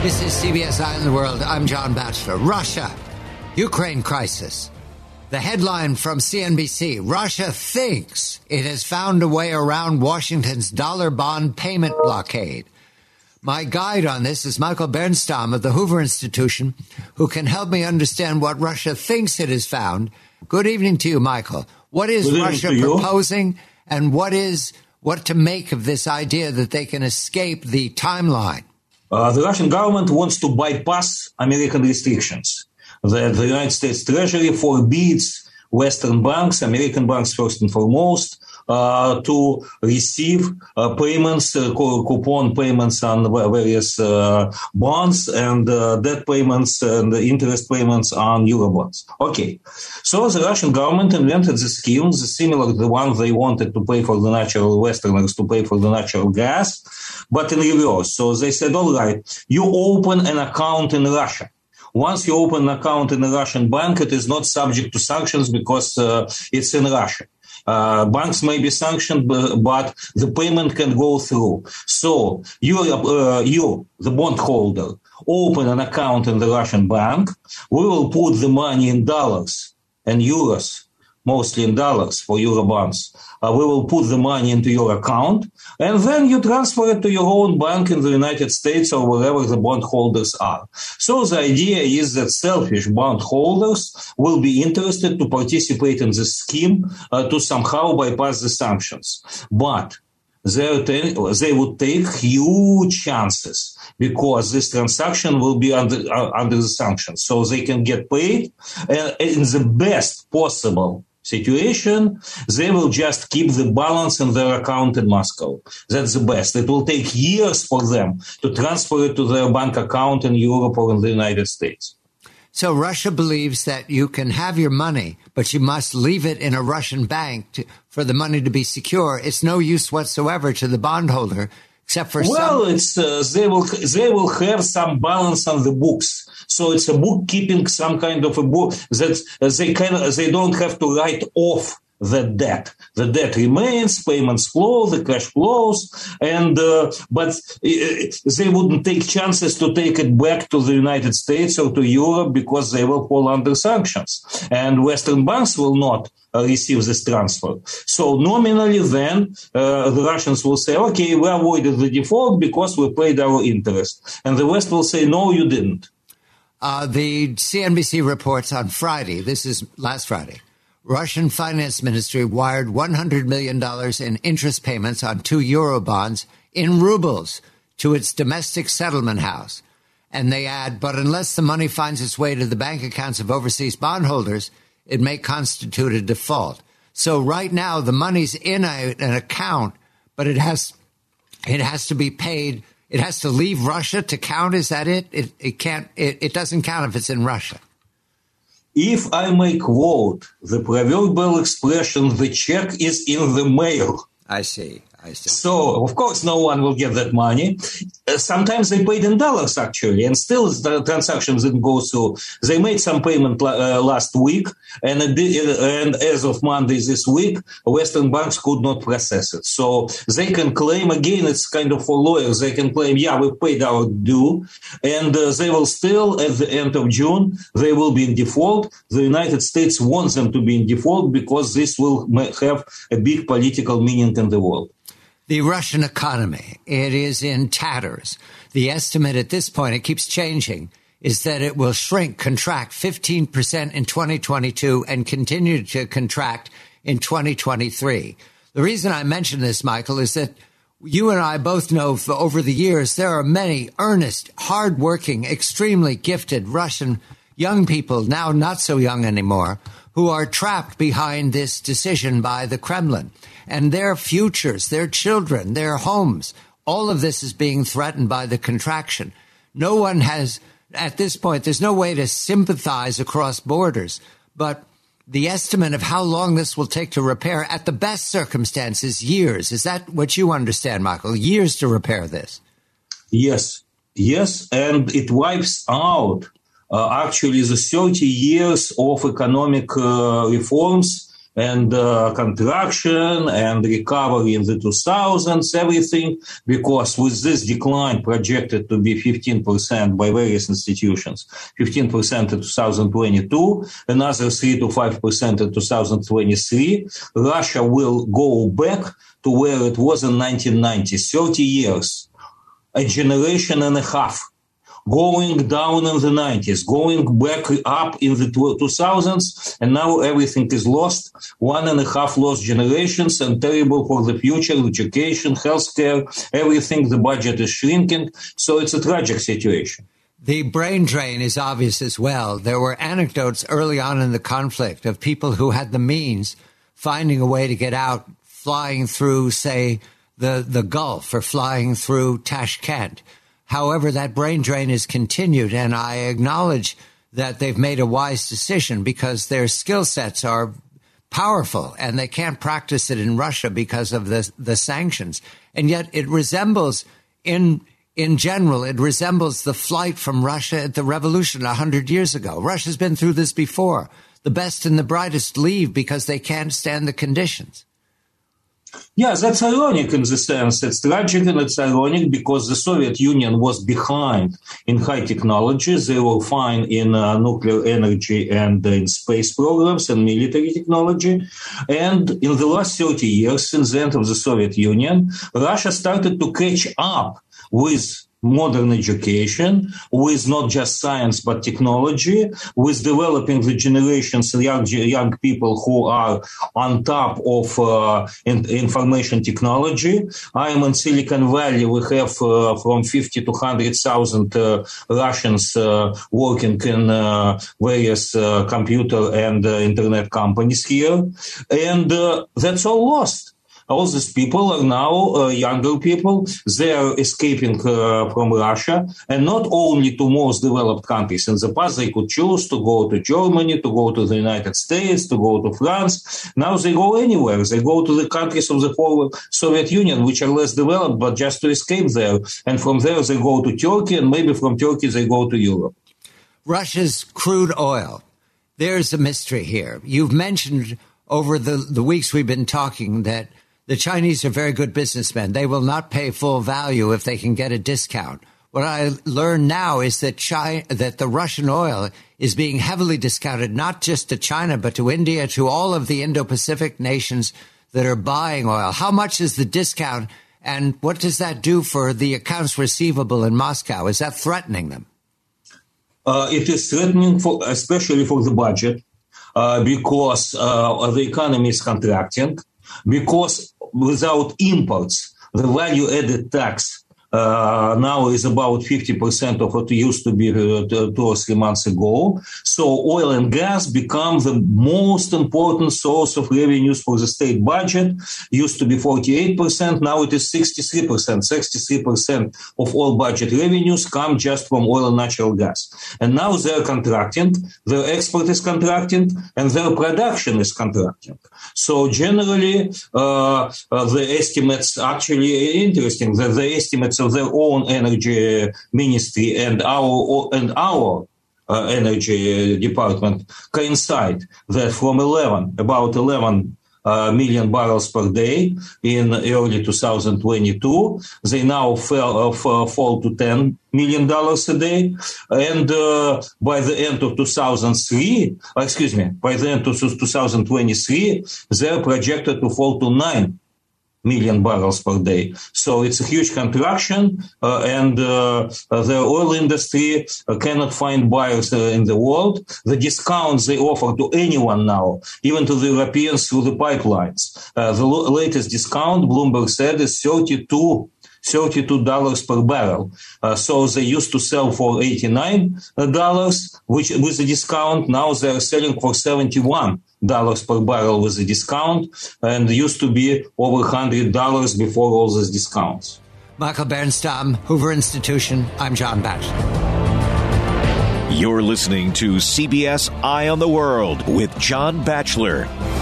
This is CBS Eye on the World. I'm John Batchelor. Russia, Ukraine crisis. The headline from CNBC, Russia thinks it has found a way around Washington's dollar bond payment blockade. My guide on this is Michael Bernstam of the Hoover Institution, who can help me understand what Russia thinks it has found. Good evening to you, Michael. What is Russia proposing, and what to make of this idea that they can escape the timeline? The Russian government wants to bypass American restrictions. The United States Treasury forbids Western banks, American banks first and foremost, to receive payments, coupon payments on various bonds and debt payments and interest payments on Eurobonds. Okay. So the Russian government invented the scheme, similar to the one they wanted to pay for the natural Westerners to pay for the natural gas, but in reverse. So they said, all right, you open an account in Russia. Once you open an account in a Russian bank, it is not subject to sanctions because it's in Russia. Banks may be sanctioned, but the payment can go through. So you, the bondholder, open an account in the Russian bank. We will put the money in dollars and euros, mostly in dollars for Eurobonds. We will put the money into your account, and then you transfer it to your own bank in the United States or wherever the bondholders are. So the idea is that selfish bondholders will be interested to participate in this scheme to somehow bypass the sanctions. But they would take huge chances because this transaction will be under the sanctions. So they can get paid in the best possible situation. They will just keep the balance in their account in Moscow. That's the best. It will take years for them to transfer it to their bank account in Europe or in the United States. So Russia believes that you can have your money, but you must leave it in a Russian bank for the money to be secure. It's no use whatsoever to the bondholder, except for they will have some balance on the books. So it's a bookkeeping, some kind of a book that they don't have to write off the debt. The debt remains, payments flow, the cash flows, and but they wouldn't take chances to take it back to the United States or to Europe because they will fall under sanctions, and Western banks will not receive this transfer. So nominally then the Russians will say, okay, we avoided the default because we paid our interest, and the West will say, no, you didn't. The CNBC reports on Friday, this is last Friday, Russian Finance Ministry wired $100 million in interest payments on 2 Eurobonds in rubles to its domestic settlement house. And they add, but unless the money finds its way to the bank accounts of overseas bondholders, it may constitute a default. So right now, the money's in an account, but it has to be paid. It has to leave Russia to count. Is that it? It doesn't count if it's in Russia. If I may quote the proverbial expression, the check is in the mail. I see. So, of course, no one will get that money. Sometimes they paid in dollars, actually, and still the transactions didn't go through. They made some payment last week, and as of Monday this week, Western banks could not process it. So they can claim, again, it's kind of for lawyers, they can claim, yeah, we paid our due, and they will still, at the end of June, they will be in default. The United States wants them to be in default because this will have a big political meaning in the world. The Russian economy, it is in tatters. The estimate at this point, it keeps changing, is that it will contract 15% in 2022 and continue to contract in 2023. The reason I mention this, Michael, is that you and I both know over the years there are many earnest, hardworking, extremely gifted Russian young people, now not so young anymore, who are trapped behind this decision by the Kremlin. And their futures, their children, their homes, all of this is being threatened by the contraction. No one has, at this point, there's no way to sympathize across borders. But the estimate of how long this will take to repair, at the best circumstances, years. Is that what you understand, Michael? Years to repair this? Yes, and it wipes out actually the 30 years of economic reforms and contraction and recovery in the 2000s, everything, because with this decline projected to be 15% by various institutions, 15% in 2022, another 3 to 5% in 2023, Russia will go back to where it was in 1990, 30 years, a generation and a half. Going down in the 90s, going back up in the 2000s, and now everything is lost. 1.5 lost generations and terrible for the future, education, healthcare, everything, the budget is shrinking. So it's a tragic situation. The brain drain is obvious as well. There were anecdotes early on in the conflict of people who had the means finding a way to get out, flying through, say, the Gulf or flying through Tashkent. However, that brain drain is continued, and I acknowledge that they've made a wise decision because their skill sets are powerful and they can't practice it in Russia because of the sanctions. And yet it resembles, in general, it resembles the flight from Russia at the revolution 100 years ago. Russia's been through this before. The best and the brightest leave because they can't stand the conditions. Yeah, that's ironic in the sense. It's tragic and it's ironic because the Soviet Union was behind in high technologies. They were fine in nuclear energy and in space programs and military technology. And in the last 30 years, since the end of the Soviet Union, Russia started to catch up with modern education, with not just science but technology, with developing the generations of young people who are on top of information technology. I am in Silicon Valley. We have from 50 to 100,000 Russians working in various computer and internet companies here. And that's all lost. All these people are now younger people. They are escaping from Russia, and not only to most developed countries. In the past, they could choose to go to Germany, to go to the United States, to go to France. Now they go anywhere. They go to the countries of the former Soviet Union, which are less developed, but just to escape there. And from there, they go to Turkey, and maybe from Turkey, they go to Europe. Russia's crude oil. There's a mystery here. You've mentioned over the weeks we've been talking that the Chinese are very good businessmen. They will not pay full value if they can get a discount. What I learn now is that that the Russian oil is being heavily discounted, not just to China, but to India, to all of the Indo-Pacific nations that are buying oil. How much is the discount, and what does that do for the accounts receivable in Moscow? Is that threatening them? It is threatening, especially for the budget, because the economy is contracting, because without imports, the value-added tax now is about 50% of what it used to be 2 or 3 months ago. So oil and gas become the most important source of revenues for the state budget. Used to be 48%, now it is 63%. 63% of all budget revenues come just from oil and natural gas. And now they're contracting, their export is contracting, and their production is contracting. So generally, the estimates actually interesting. The estimates of their own energy ministry and our energy department coincide that from about 11 million barrels per day in early 2022, they now fall to $10 million a day, and by the end of 2023, they're projected to fall to 9 million barrels per day. So it's a huge contraction, and the oil industry cannot find buyers in the world. The discounts they offer to anyone now, even to the Europeans through the pipelines. The latest discount, Bloomberg said, is $32 per barrel. So they used to sell for $89, which with the discount, now they're selling for $71 per barrel with the discount, and used to be over $100 before all these discounts. Michael Bernstam, Hoover Institution. I'm John Batchelor. You're listening to CBS Eye on the World with John Batchelor.